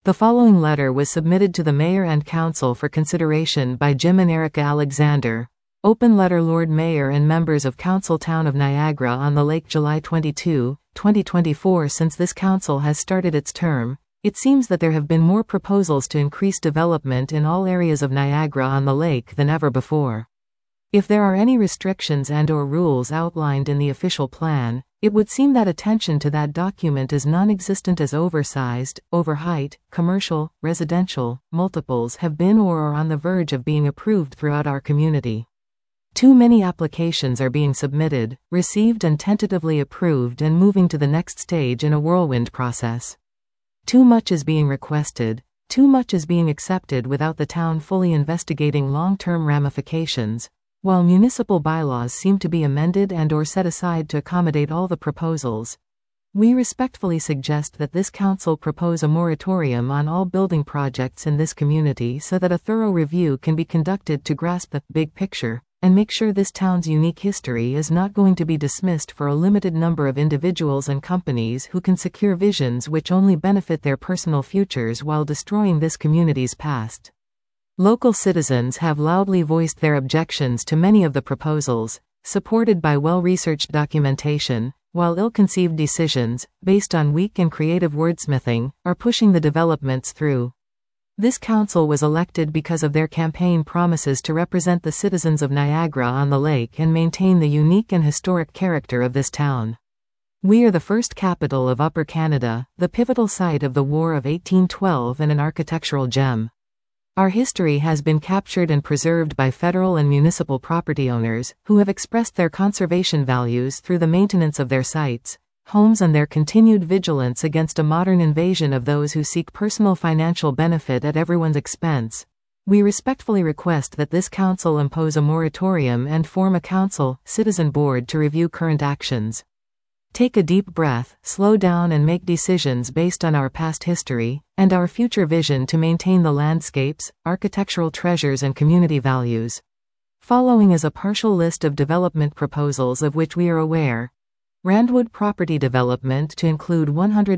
The following letter was submitted to the Mayor and Council for consideration by Jim and Erica Alexander. Open letter Lord Mayor and members of Council Town of Niagara on the Lake July 22, 2024. Since this council has started its term, it seems that there have been more proposals to increase development in all areas of Niagara on the lake than ever before. If there are any restrictions and/or rules outlined in the official plan, it would seem that attention to that document is non-existent, as oversized, overheight, commercial, residential, multiples have been or are on the verge of being approved throughout our community. Too many applications are being submitted, received and tentatively approved and moving to the next stage in a whirlwind process. Too much is being requested, too much is being accepted without the town fully investigating long-term ramifications. While municipal bylaws seem to be amended and/or set aside to accommodate all the proposals, we respectfully suggest that this council propose a moratorium on all building projects in this community so that a thorough review can be conducted to grasp the big picture and make sure this town's unique history is not going to be dismissed for a limited number of individuals and companies who can secure visions which only benefit their personal futures while destroying this community's past. Local citizens have loudly voiced their objections to many of the proposals, supported by well-researched documentation, while ill-conceived decisions, based on weak and creative wordsmithing, are pushing the developments through. This council was elected because of their campaign promises to represent the citizens of Niagara on the Lake and maintain the unique and historic character of this town. We are the first capital of Upper Canada, the pivotal site of the War of 1812 and an architectural gem. Our history has been captured and preserved by federal and municipal property owners, who have expressed their conservation values through the maintenance of their sites, homes, and their continued vigilance against a modern invasion of those who seek personal financial benefit at everyone's expense. We respectfully request that this council impose a moratorium and form a council, citizen board to review current actions. Take a deep breath, slow down and make decisions based on our past history and our future vision to maintain the landscapes, architectural treasures and community values. Following is a partial list of development proposals of which we are aware. Randwood property development to include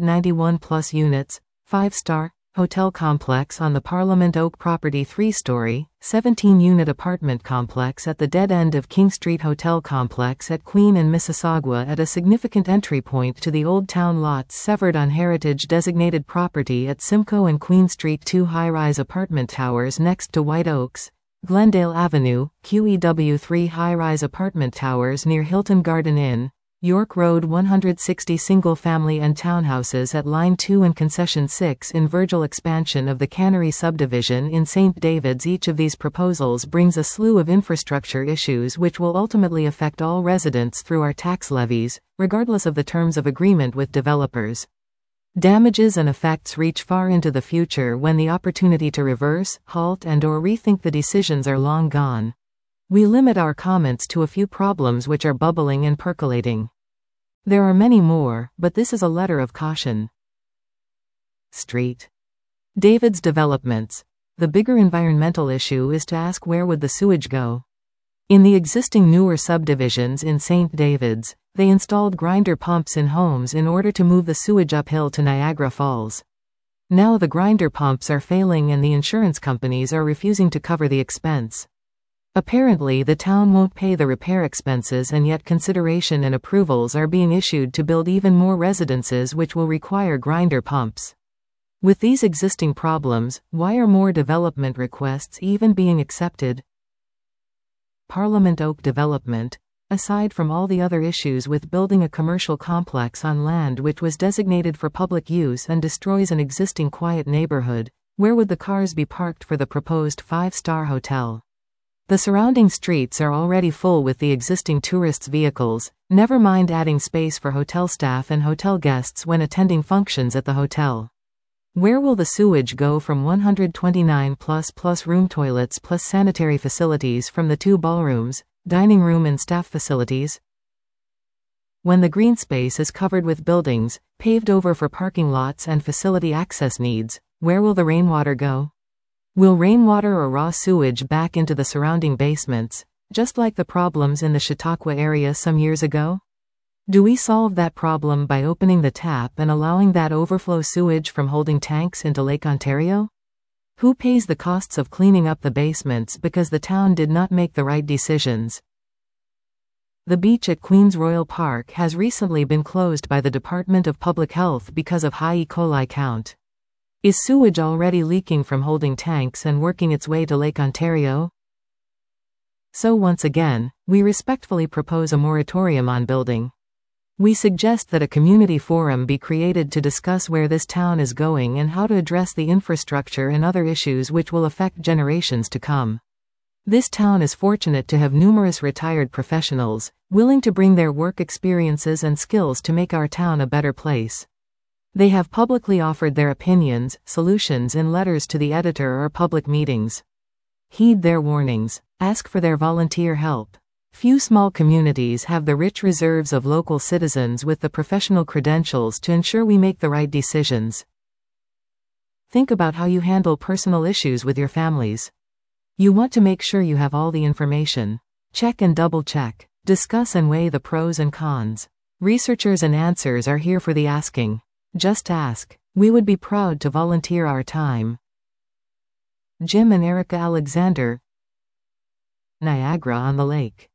191 plus units, 5-star, hotel complex on the Parliament Oak property, 3-story, 17-unit apartment complex at the dead end of King Street hotel complex at Queen and Mississauga at a significant entry point to the Old Town lots severed on heritage designated property at Simcoe and Queen Street, 2 high-rise apartment towers next to White Oaks, Glendale Avenue, QEW 3 high-rise apartment towers near Hilton Garden Inn, York Road 160 single-family and townhouses at Line 2 and Concession 6 in Virgil expansion of the Cannery subdivision in St. David's. Each of these proposals brings a slew of infrastructure issues which will ultimately affect all residents through our tax levies, regardless of the terms of agreement with developers. Damages and effects reach far into the future when the opportunity to reverse, halt and/or rethink the decisions are long gone. We limit our comments to a few problems which are bubbling and percolating. There are many more, but this is a letter of caution. St. David's developments. The bigger environmental issue is to ask, where would the sewage go? In the existing newer subdivisions in St. David's, they installed grinder pumps in homes in order to move the sewage uphill to Niagara Falls. Now the grinder pumps are failing and the insurance companies are refusing to cover the expense. Apparently the town won't pay the repair expenses, and yet consideration and approvals are being issued to build even more residences which will require grinder pumps. With these existing problems, why are more development requests even being accepted? Parliament Oak development. Aside from all the other issues with building a commercial complex on land which was designated for public use and destroys an existing quiet neighborhood, where would the cars be parked for the proposed 5-star hotel? The surrounding streets are already full with the existing tourists' vehicles, never mind adding space for hotel staff and hotel guests when attending functions at the hotel. Where will the sewage go from 129 plus room toilets plus sanitary facilities from the 2 ballrooms, dining room and staff facilities? When the green space is covered with buildings, paved over for parking lots and facility access needs, where will the rainwater go? Will rainwater or raw sewage back into the surrounding basements, just like the problems in the Chautauqua area some years ago? Do we solve that problem by opening the tap and allowing that overflow sewage from holding tanks into Lake Ontario? Who pays the costs of cleaning up the basements because the town did not make the right decisions? The beach at Queens Royal Park has recently been closed by the Department of Public Health because of high E. coli count. Is sewage already leaking from holding tanks and working its way to Lake Ontario? So once again, we respectfully propose a moratorium on building. We suggest that a community forum be created to discuss where this town is going and how to address the infrastructure and other issues which will affect generations to come. This town is fortunate to have numerous retired professionals, willing to bring their work experiences and skills to make our town a better place. They have publicly offered their opinions, solutions in letters to the editor or public meetings. Heed their warnings. Ask for their volunteer help. Few small communities have the rich reserves of local citizens with the professional credentials to ensure we make the right decisions. Think about how you handle personal issues with your families. You want to make sure you have all the information. Check and double check. Discuss and weigh the pros and cons. Researchers and answers are here for the asking. Just ask. We would be proud to volunteer our time. Jim and Erica Alexander, Niagara-on-the-Lake.